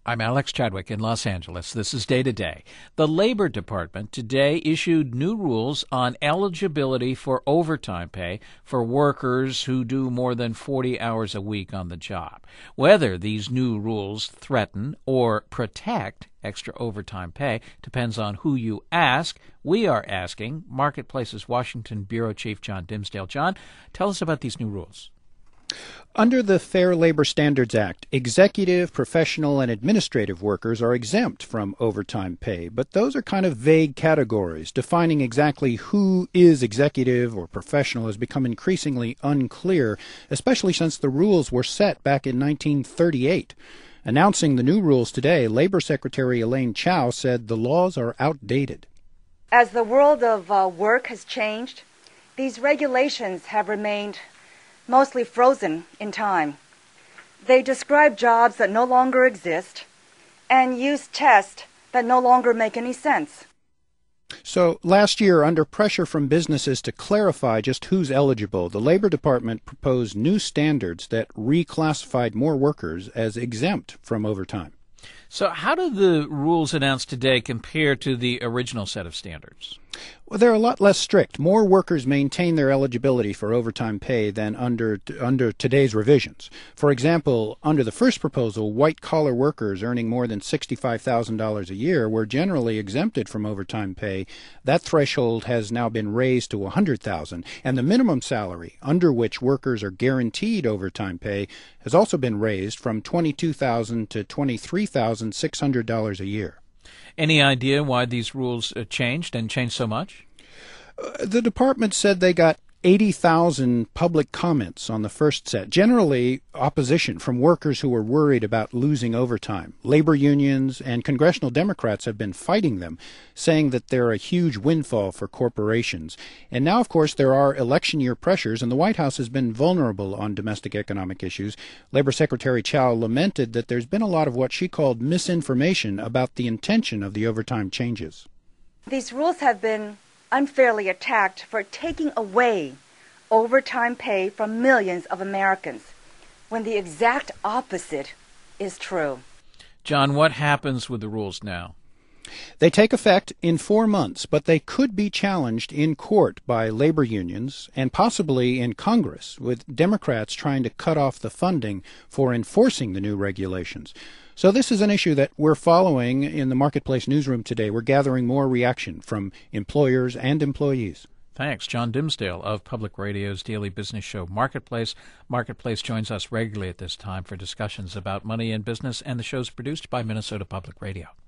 I'm Alex Chadwick in Los Angeles. This is Day to Day. The Labor Department today issued new rules on eligibility for overtime pay for workers who do more than 40 hours a week on the job. Whether these new rules threaten or protect extra overtime pay depends on who you ask. We are asking Marketplace's Washington Bureau Chief John Dimsdale. John, tell us about these new rules. Under the Fair Labor Standards Act, executive, professional, and administrative workers are exempt from overtime pay, but those are kind of vague categories. Defining exactly who is executive or professional has become increasingly unclear, especially since the rules were set back in 1938. Announcing the new rules today, Labor Secretary Elaine Chao said the laws are outdated. As the world of work has changed, these regulations have remained mostly frozen in time. They describe jobs that no longer exist and use tests that no longer make any sense. So last year, under pressure from businesses to clarify just who's eligible, the Labor Department proposed new standards that reclassified more workers as exempt from overtime. So how do the rules announced today compare to the original set of standards? Well, they're a lot less strict. More workers maintain their eligibility for overtime pay than under today's revisions. For example, under the first proposal, white-collar workers earning more than $65,000 a year were generally exempted from overtime pay. That threshold has now been raised to $100,000, and the minimum salary under which workers are guaranteed overtime pay has also been raised from $22,000 to $23,600 a year. Any idea why these rules changed so much? The department said they got 80,000 public comments on the first set, generally opposition from workers who were worried about losing overtime. Labor unions and congressional Democrats have been fighting them, saying that they're a huge windfall for corporations. And now, of course, there are election year pressures, and the White House has been vulnerable on domestic economic issues. Labor Secretary Chao lamented that there's been a lot of what she called misinformation about the intention of the overtime changes. These rules have been unfairly attacked for taking away overtime pay from millions of Americans, when the exact opposite is true. John, what happens with the rules now? They take effect in 4 months, but they could be challenged in court by labor unions and possibly in Congress, with Democrats trying to cut off the funding for enforcing the new regulations. So this is an issue that we're following in the Marketplace newsroom today. We're gathering more reaction from employers and employees. Thanks. John Dimsdale of Public Radio's daily business show Marketplace. Marketplace joins us regularly at this time for discussions about money and business, and the show's produced by Minnesota Public Radio.